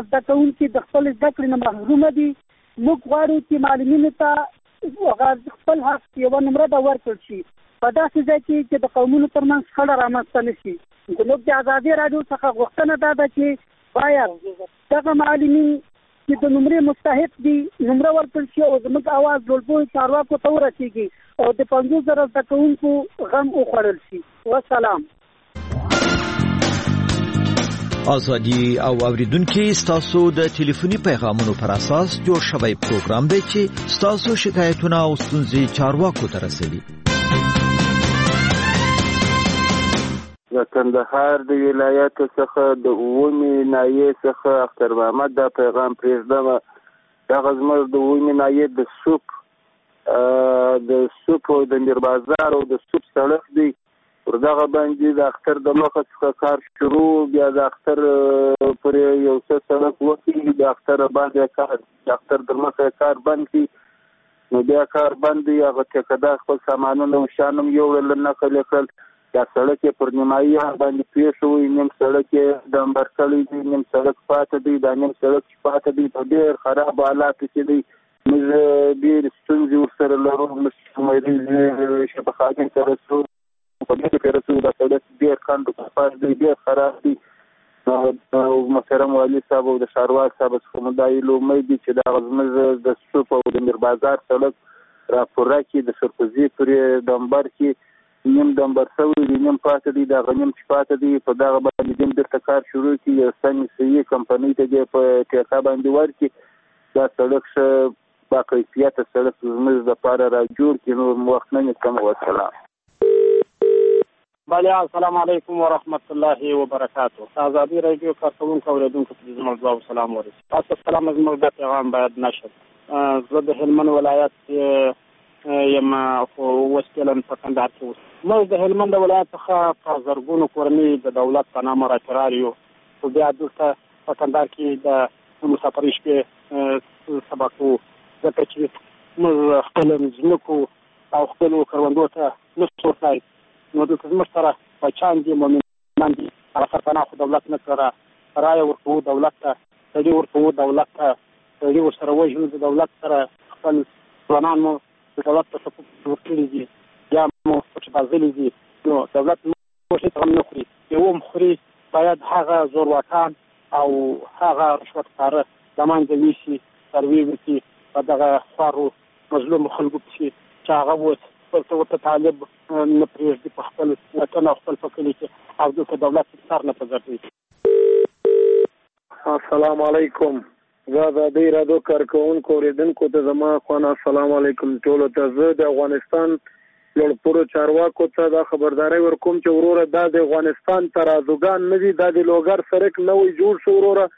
زده کوونکي د خپل زده کړې نه محرومه دي. موږ غواړو چې معلمینو ته خپل حق یوه نمره ورکړل شي په داسې ځای کې چې د قومونو ترمنځ شخړه رامنځته نه شي. زموږ د ازادي راډیو څخه غوښتنه دا ده چې باید دغه معلمین چې د نمرې مستحق دي نمره ورکړل شي او زموږ اواز لوړپوړو چارواکو ته ورسیږي او د 50,000 زده کوونکو غم وخوړل شي. والسلام. ازادي او اوریدونکو ستاسو د ټلیفوني پیغامونو پر اساس جوړ شوی پروګرام دی چې ستاسو شکایتونه او ستونزې چارواکو ته رسوي. د کندهار د ولایت څخه د اومي نایې څخه اختر محمد دا پیغام پرېږدم. دغه زموږ د اومي نایې د سوپ او د میر بازار او د سوپ سړک دی. پر دغه باندې د اختر د مخه څخه کار شروع، بیا د اختر پر یو څه سړک وکړي، د اختر باندې د اختر د مخه کار بند کړي، نو بیا کار بند دی. هغه ټیکهدار خپل سامانونه او شیان هم یوړل نقل یې کړل. دا سړک یې پر نیمایي باندې پرې شوی، نیم سړک یې ډمبر کړی دی، نیم سړک پاته دی. دا نیم سړک چې پاته دی په ډېر خراب حالاتو کې دی. موږ ډېرې ستونزې ورسره لرو. موږ شفاخانې ته رسو، په دې کې رسو. دا سړک ډېر کند او پاس دی، ډېر خراب دی. او محترم والي صاحب او د ښاروال صاحب څخه مو دا هیله امید دي چې دا زموږ د سوپ او د میر بازار سړک راپوره کړي. د سرکوزي پرې ډمبر کې نیم ډمبر شوی دی، نیم پاته دی. دغه نیم چې پاته دی په دغه باندې دیم بیرته کار شروع کړي، یو سني کمپنۍ ته دې په ټیکه باندې ورکړي. دا سړک ښه باکیفیته سړک زموږ دپاره را جوړ کړي. نور وخت نه نیسم. والسلام. بله، السلام علیکم ورحمت الله وبرکاته. ازادي راډیو کارکوونکو اوریدونکو ته زما دعا او سلام ورسوي. تاسو سلام. زموږ د پیغام باید نشر. زه د هلمند ولایت یم، خو اوس فعلا په کندهار کې اوسم. موږ د هلمند ولایت څخه په زرګونو کورنۍ د دولت په نامه راچرار یو، خو بیا دلته په کندهار کې د مسافرۍ شپې سبا کوو، ځکه چې موږ خپل ځمکو او خپلو کروندو ته نشو ورتلای. نو دلته زموږ سره بچیان دي، مؤمنان دي. هغه سرپناه خو دولت نه کړه، رایه ورکوو دولت ته، سړي ورکوو دولت ته، سړي ورسره وژنو د دولت سره. خپل ځوانان مو د دولت ته سپورټ ورکړي دي، یا مو پکې بازلي دي. نو دولت مو هېڅ غم نه خوري. یو هم خوري. باید هغه زورواکان او هغه رشوتخواره له منځه یوسي، سروې وکړي په دغه خوارو مظلومو خلکو پسې چې هغه اوس ورته طالب نه پرېږدي په خپل وطن او خپل په کلي کې، او دلته دولت سر نه په ګرځوي. السلام علیکم. زه د ازادي راډیو کارکوونکو اوریدونکو ته زما خوانا السلام علیکم ټولو ته. زه د افغانستان لوړپوړو چارواکو ته دا خبرداری ورکوم چې وروره دا د افغانستان ترازوګان نه دي، دا د لوګر سرک نوی جوړ شو. وروره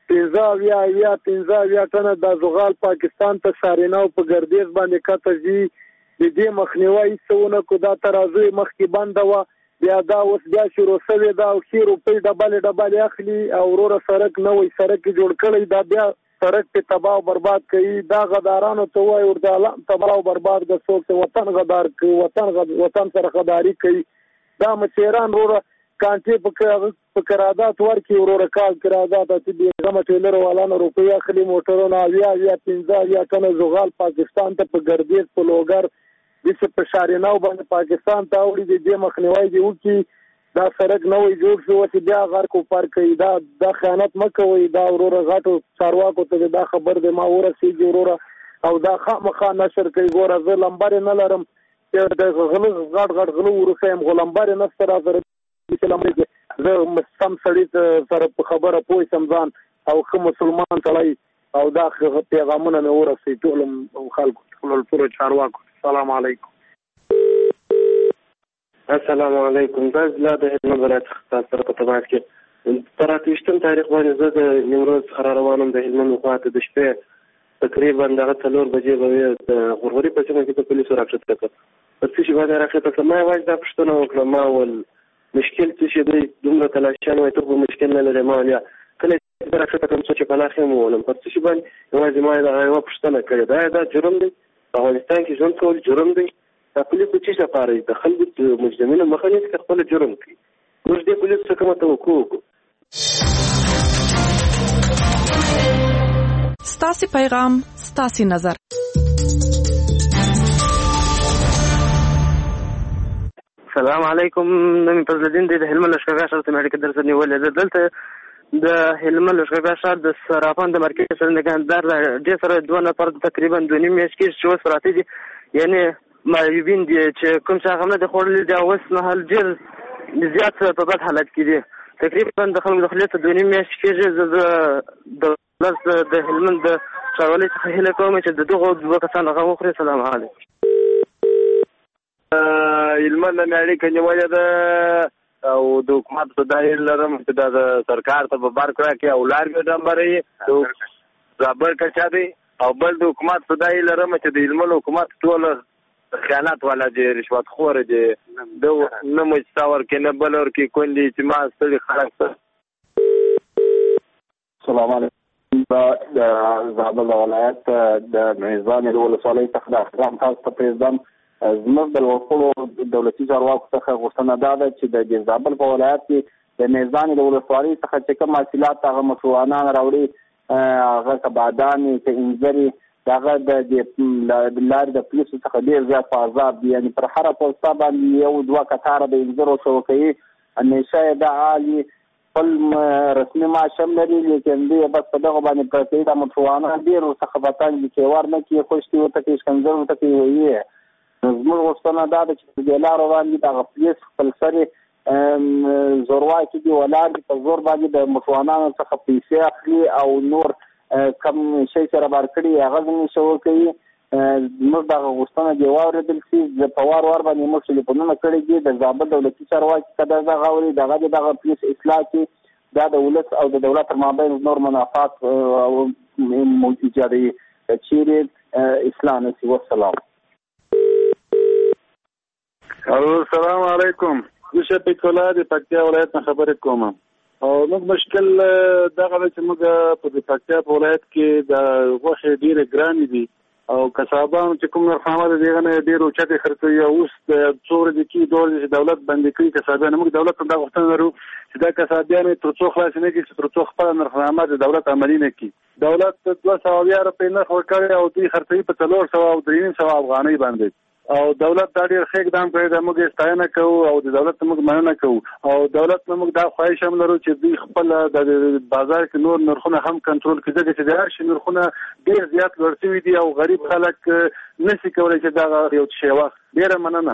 15 ټنه د زغال پاکستان ته ساریناو په ګردیز باندې کته دي. د دې مخنیوي څونه کو دا ترازو مخکې بنده و، بیا دا اوس بیا شروع شوی دا او خیر په ډبل اخلي او وروره سرک نوی سرک جوړ کړی. دا بیا سرک په تباہ او برباد کوي. دا غدارانو ته وایي ورته تباہ او برباد د څوک ته وطن غدار کوي، وطن سره غداری کوي. دا مچیران وروره کانټي په قرارداد ورکړي. وروره کال قرارداد ته دې غمه ټیلر والانو روپۍ اخلي، موټرونه 15 ټنه زغال پاکستان ته په ګردیز په لوګر دسه په شاریناو باندې پاکستان ته وړي. د مخنیوي دی وکي. دا سرک نوې جوړ شو چې بیا غر کو پر کوي. دا خیانت مکوي. دا وروره غاټو چارواکو ته دا خبر دی ما ورسېږي وروره، او دا خامخا نشر کوي. ګوره زه لمبر نه لرم چې د غټ غلو ورسېم، خو لمبر نه سره زه سم سړي سره په خبره پوه سم ځان او ښه مسلمان سړی، او دا پیغامونه مې ورسېږي ټولو خلکو ټولو پورو چارواکو. السلام علیکم. السلام علیکم. بس لا د هلمند ولایت څخه سره په تماس کې پر 28 تاریخ باندې زه د نیمروز څخه روانم. د هلمند خواته د شپې تقریبا دغه 4 بجې به د غورغوري په سیمه کې په پولیسو راکښته کړ. په څه شي باندې راکښته کړم؟ ما یوازې دا پوښتنه وکړه، ما ول مشکل څه شي دی؟ دومره تلاشیان وایي ته خو مشکل نه لرې. ما یا کله چې راکښته کړم څه چې پناه خیم وولم، په څه شي باندې یوازې ما دغه یوه پوښتنه کړې. دا جرم دی؟ په افغانستان کې ژوند کول جرم دی؟ دا پولیس د څه لپاره د خلکو د مجرمینو مخه نیسي که خپله جرم کوي؟ موږ دې پولیسو څه کومه توقع وکړو؟ ستاسو پیغام، ستاسو نظر. السلام علیکم. نن فضل الدین د هلمند لښکرګاه ښار ته مې درس نیولې ده. دلته د هلمند لښکرګاه ښار د صرافان د مرکز سره نگهدار ډېر سره 2 نفر تقریبا 2.5 میاشتې کې چې اوس پراته دي، یعنی معیوبین دي چې کوم څه هغه نه د خوړلي دي، اوس نه حال ډېر زیات په بد حالت کې دي. تقریبا د خلکو د خولې ته 2.5 میاشتې کېږي. زه د هلمند د ښاروالۍ څخه هیله کوم چې د دغو 2 کسانو هغه وخوري. سلام علیکم. هلمند نه اړیکه نیولې ده او د حکومت په دایره لرم چې د سرکار ته په بار کړه کې او لارګ ډمبرې زابر کچا دی او بل د حکومت په دایره لرم چې د هلمند حکومت ټول خیانت والا دی، رشوت خور دی، د نه مستور کې نه بل ور کې کوندې چې ما ستړي خلک. السلام علیکم. د زابل ولایت د میزان ولسوالۍ څخه د احترام تاسو ته پرېږدم. زموږ د وکولو دولتي چارواکو څخه غوښتنه دا ده چې د زابل په ولایت کې د میزان ولسوالۍ څخه چې کوم حاصلات هغه مشروعانه راوړي، هغه کبادانې چې انځري هغه د لارې د پولیسو څخه ډېر زیات په عذاب دي. یعنې پر هره پوسته باندې 1-2 کتاره د انځرو شوکوي. همیشه یې دا عالي خپل رسمي معاش هم لري، لیکن دوی بس په دغه باندې پرته دي. دا مشروعانه ډېر ورڅخه بتنګ دي چې ور نه کړي، خوشتي ورته کوي، ښکنځل ورته کوي ویې. زموږ غوښتنه دا ده چې په دې لارو باندې دغه پولیس خپل سرې زورواکي دي ولاړ دي، په زور باندې د مشروعانو څخه پیسې اخلي او نور کم شی سره بار کړي هغه زموږ شو کوي. زموږ دغه غوښتنه دې واورېدل شي. په وار باندې موږ ټلیفونونه کړي دي د زابل دولتي چارواکي که دغه اوري دغه پولیس اصلاح کړي. دا د ولس او د دولت تر مابین نور منافات ایجادوي چیرې اصلاح نه شي. والسلام. السلام علیکم. زه شفیق الله د پکتیا ولایت نه خبرې کوم او موږ مشکل دغه چې موږ په پکتیا په ولایت کې د غوښې ډېرې ګرانې دي او کسابان چې کوم نرخنامه ده دغه نه ډېر اوچتې خرڅوي. اوس د څو ورځې کې چې دولت بندي کړي کسابیان، موږ دولت ته دا غوښتنه لرو چې دا کسابیان تر څو خلاص نه کړي، تر څو خپله نرخنامه د دولت عملي نه کړي. دولت 200 روپۍ نرخ ورکړی او دوی خرڅوي په 400 او 300 افغانۍ باندې او دولت دا ډېر ښه اقدام کړی دی. موږ یې ستاینه کوو او د دولت موږ مننه کوو او دولت نه موږ دا خواهش هم لرو چې دوی خپل د بازار کې نور نرخونه هم کنټرول کړي، ځکه چې د هر شي نرخونه ډېر زیات لوړ شوي دي او غریب خلک نشي کولی چې دغه یو شی واخلي. ډېره مننه.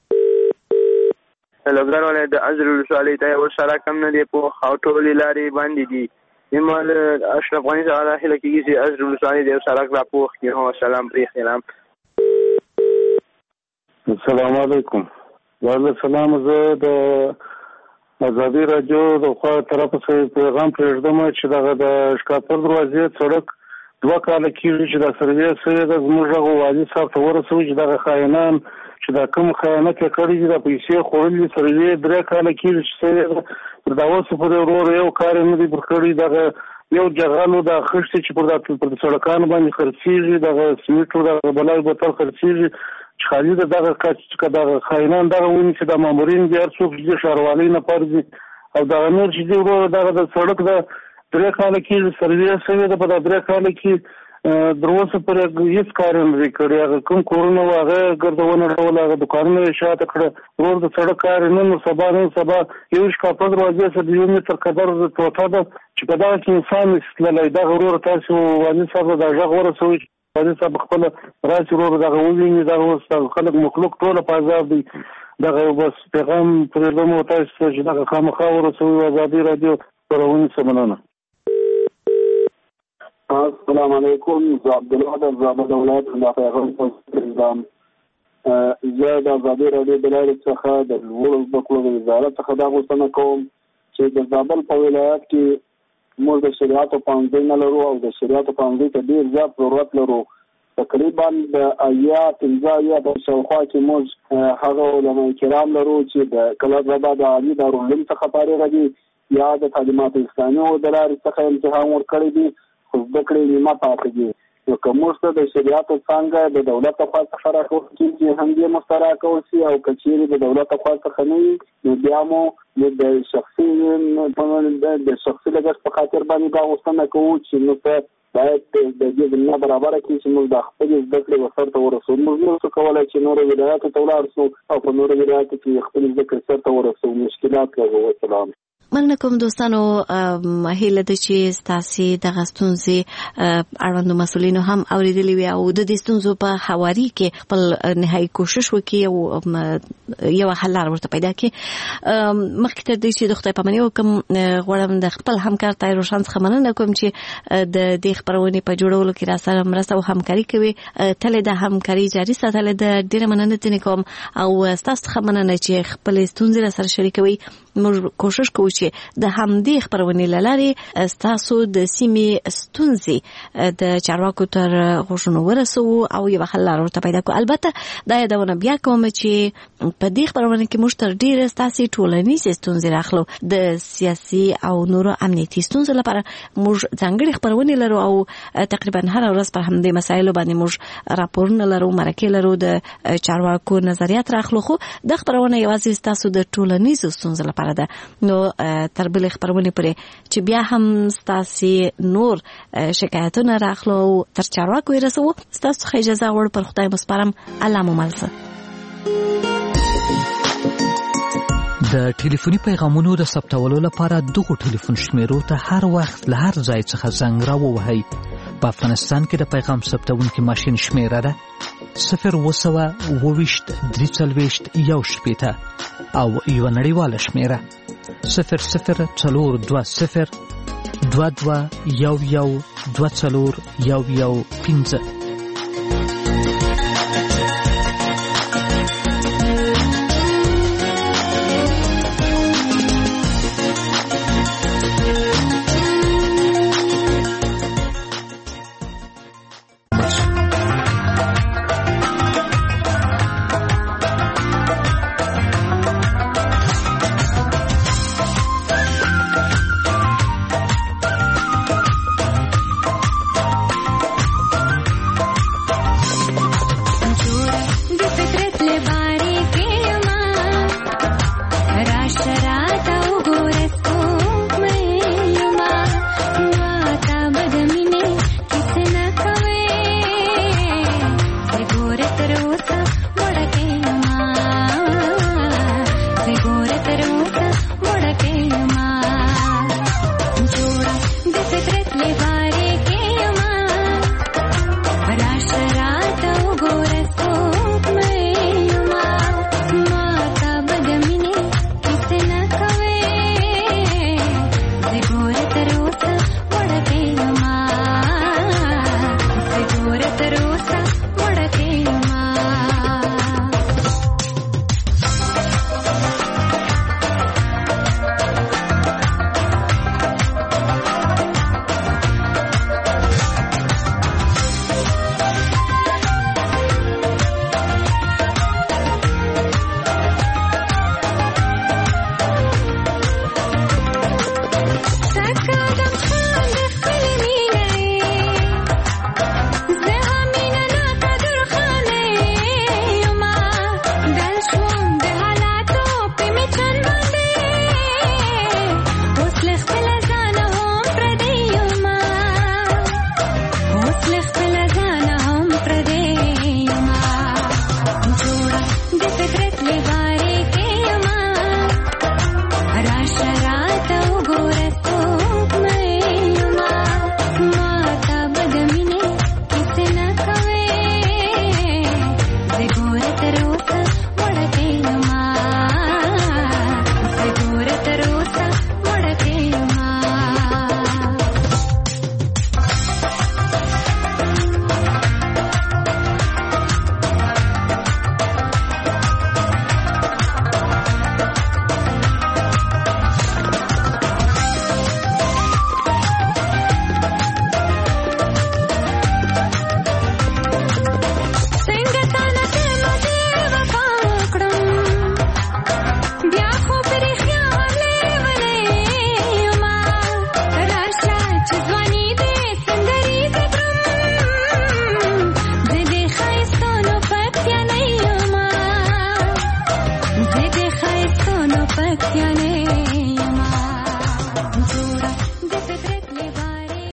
لوګر ولایت د ازر ولسوالۍ ته یو سړک هم نه دی پوخ او ټولې لارې بندې دي. ایمال اشرف غني څخه هیله کېږي چې ازر ولسوالۍ د یو سړک را پوخ کړي. سلام پرې خیرام. السلام علیکم. وعلیکم السلام. زه د ازادي راډیو د خوا طرفه څخه پیغام پرېږدم چې دغه د شکاپور دروازې سړک 2 کاله کېږي چې دا سروې شوې ده. زموږ هغه والي صاحب ته ورسوي چې دغه خاینان چې دا کوم خیانت یې کړی دي، دا پیسې خوړلي سروې 3 کاله کېږي چې شوې ده. پر دا اوس پورې ورور یو کار یې نه دی پر کړی. دغه یو جغلو دا خښتې چې پر سړکانو باندې خرڅېږي، دغه سمیټو دغه بلای بوتل خرڅېږي چې خالي دغه دغه خاینان دغه ونیسي. دا مامورین دي هر څوک چې ښاروالۍ نه پرځي او دغه نور چې دي ورور دغه د سړک د 3 کاله کېږي سروې شوې ده. په دا 3 کاله کې در اوسه پورې هېڅ کار یې نه دی کړی. هغه کوم کورونه وو هغه ګردونه ډول هغه دوکانونه یې شاته کړه. ورور د سړک کار یې نن سبا یو شکاپور دروازې سره د 1 متر قدر ټوټه ده چې په دغه کې انسان نشي تللی. دغه ورور تاسو والي صاحب دا غږ ورسوئ والي صاحب خپله راشي ورور دغه وویني. دغه اوس خلک مخلوق ټوله په عذاب دی. دغه بس پیغام پرېږدم تاسو ته چې دغه خامخا ورسوئ. ازادي راډیو خپرونې څه مننه. السلام علیکم. زه عبدالله د زابل ولایت د پیغام پرېږدم. زه د ازادي راډیو د لارې څخه د لوړو زده کړو د وزارت څخه دا غوښتنه کوم چې د زابل په ولایت کې موږ د شریعتو پوهنځی نه لرو او د شریعتو پوهنځي ته ډېر زیات ضرورت لرو. تقریبا د 15 د شاوخوا کې موږ هغه علما کرام لرو چې د کلاب ربا د عالي دارالعلوم څخه فارغ دي یا د تعلیمات اسلامي او د لارې څخه امتحان ورکړی دي، خو زده کړې نیمه پاتې دي. نو که موږ ته د شریعتو څانګه د دولت لخوا څخه راکول کېږي هم دې مسترا کول شي او که چېرې د دولت لخوا څخه نه وي نو بیا مو د شخصي لګښت په خاطر باندې دا غوښتنه کوو چې موږ ته باید د دې زمینه برابره کړي چې موږ د خپل زده کړې وسرته ورسو. موږ نشو کولی چې نورو ولایاتو ته ولاړ شو او په نورو ولایاتو کې خپل زده کړې سرته ورسو. مشکلات لرو. والسلام. مننه کوم دوستانو. هیله ده چې ستاسو د غستونځي اړوندو مسولینو هم اوریدلی وي او د دې ستونزو په حواري کې خپل نهایي کوشش وکړي او یو حل لار ورته پیدا کړي. مخکې تر دې چې د خدای پاماني وکم غواړم د خپل همکار طاهر روشن څخه مننه کوم چې د دې خبرونې په جوړولو کې راسره مرسته او همکاري کوي. تل د همکاري جاري ساتل د ډیره مننه تنه کوم او تاسو څخه مننه چې خپل ستونزې سره شریکوي. موږ کوشش کوو چې د همدې خبرونې لارې تاسو د سیمې ستونزې د چارواکو تر غوښنو ورسو او یو حل لار ورته پیدا کړو. البته دا یادونه بیا کوم چې په دې خبرونه کې موږ تر ډیره تاسو ټولنیزې ستونزې راخلو. د سیاسي او نورو امنیتي ستونزو لپاره موږ ځانګړي خبرونه لرو او تقریبا هر ورځ پر همدې مسایلو باندې موږ راپورونه لرو، مرکې لرو، د چارواکو نظریات راخلو. خو د خبرونه یوازې تاسو د ټولنیزو ستونزو لپاره ده. نو تر بل خبرونه پرې چې بیا هم تاسو نور شکایتونه راخلو تر چارواکو رسو، تاسو خو اجازه ور پر خدای مسپارم. الله مو ملسه. د ټلیفوني پیغامونو د ثبتولو لپاره دغه ټلیفون شمیرو ته هر وخت له هر ځای څخه زنګ راووهئ. په افغانستان کې د پیغام ثبتونکي ماشین شمیره ده 0202341 او یو نړیواله شمیره 00402211124115.